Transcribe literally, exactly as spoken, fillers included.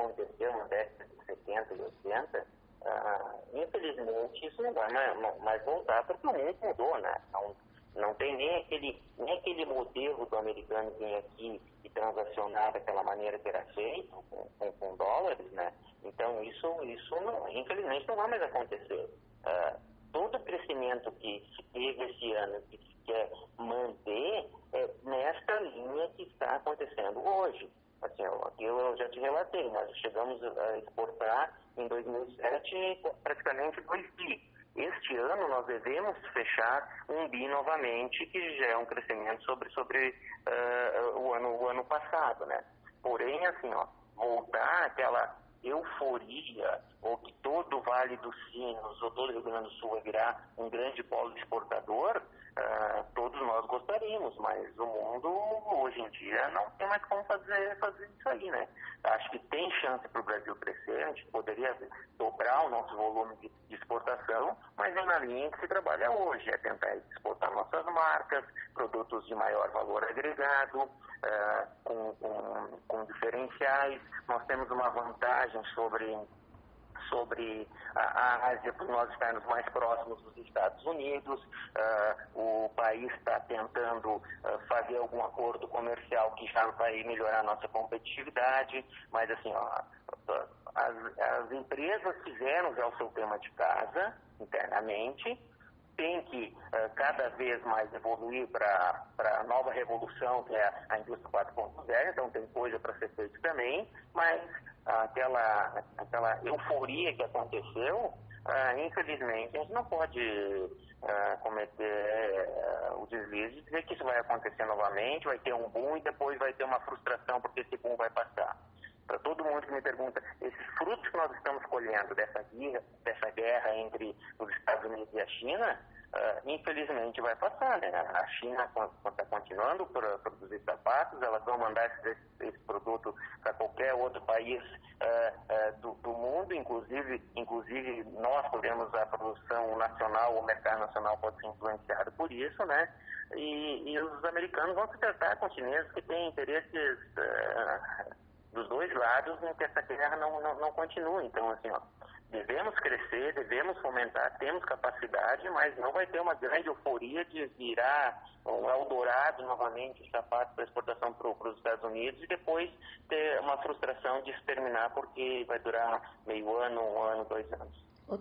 aconteceu na década de setenta e oitenta, ah, infelizmente isso não vai mais, mais voltar, porque o mundo mudou, né? Não, não tem nem aquele, nem aquele modelo do americano vir aqui e transacionar daquela maneira que era feito, com, com, com dólares, né? Então isso, isso não, infelizmente não vai mais acontecer. Ah, todo o crescimento que se teve esse ano, que se quer manter, é nesta linha que está acontecendo hoje. Assim, aqui eu já te relatei, nós chegamos a exportar em dois mil e sete praticamente dois bi. Este ano nós devemos fechar um bi novamente, que já é um crescimento sobre, sobre uh, o, ano, o ano passado, né? Porém, assim, ó, voltar àquela euforia, ou que todo o Vale dos Sinos, ou todo o Rio Grande do Sul vai virar um grande polo exportador, uh, todos nós gostaríamos, mas o mundo hoje em dia não tem mais como fazer, fazer isso aí, né? Acho que tem chance para o Brasil crescer, a gente poderia dobrar o nosso volume de, de exportação, mas é na linha que se trabalha hoje, é tentar exportar nossas marcas, produtos de maior valor agregado, uh, com, com, com diferenciais. Nós temos uma vantagem sobre, sobre a, a Ásia, por nós estarmos mais próximos dos Estados Unidos. Uh, o país está tentando uh, fazer algum acordo comercial que já vai melhorar a nossa competitividade, mas assim, ó, as, as empresas fizeram já o seu tema de casa internamente, tem que uh, cada vez mais evoluir para a nova revolução, que é a indústria quatro ponto zero, então tem coisa para ser feita também, mas uh, aquela, aquela euforia que aconteceu, uh, infelizmente, a gente não pode uh, cometer uh, o deslize de dizer que isso vai acontecer novamente, vai ter um boom e depois vai ter uma frustração porque esse boom vai passar. Para todo mundo que me pergunta, esses frutos que nós estamos colhendo dessa guerra, dessa guerra entre os Estados Unidos e a China, uh, infelizmente vai passar, né? A China está continuando a produzir sapatos, elas vão mandar esse, esse produto para qualquer outro país uh, uh, do, do mundo, inclusive, inclusive nós podemos, a produção nacional, o mercado nacional pode ser influenciado por isso, né? E, e os americanos vão se tratar com chineses que têm interesses Uh, dos dois lados em que essa guerra não, não, não continue. Então, assim, ó, devemos crescer, devemos fomentar, temos capacidade, mas não vai ter uma grande euforia de virar um Eldorado novamente os sapatos para exportação para os Estados Unidos e depois ter uma frustração de se terminar porque vai durar meio ano, um ano, dois anos.